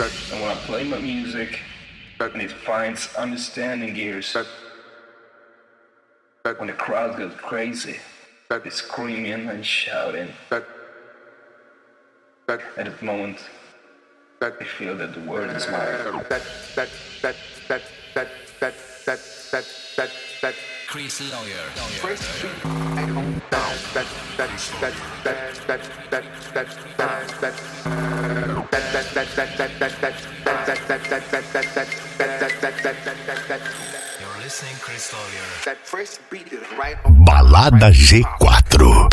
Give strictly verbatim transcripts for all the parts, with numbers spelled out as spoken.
And when I play my music, and it finds understanding ears, when the crowd goes crazy, they're screaming and shouting, at that moment, I feel that the world is mine. Chris Lawyer. You're listening, Chris Lawyer. Balada G quatro.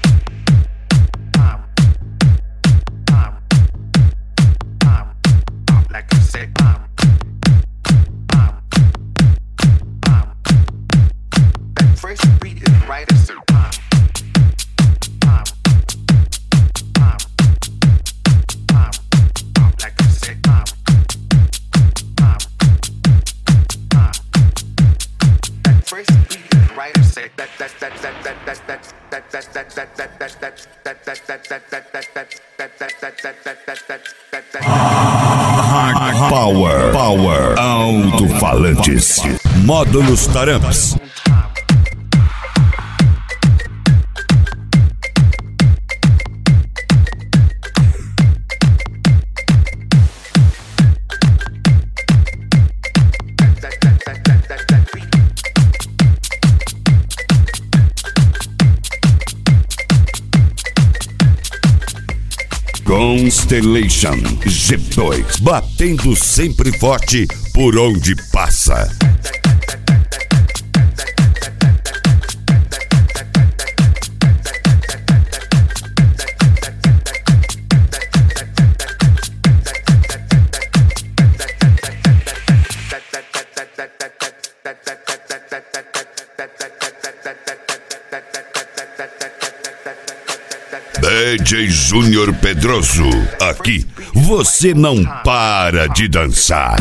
Power, Power, alto-falantes, módulos Taramps. Constellation G dois, batendo sempre forte por onde passa. D J Júnior Pedroso, aqui você não para de dançar.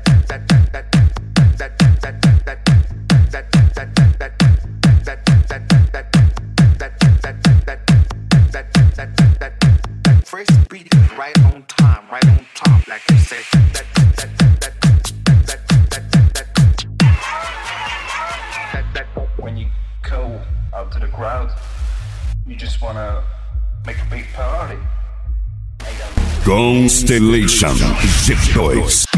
When you go out to the crowd, you just wanna make a big party. Constellation G dois.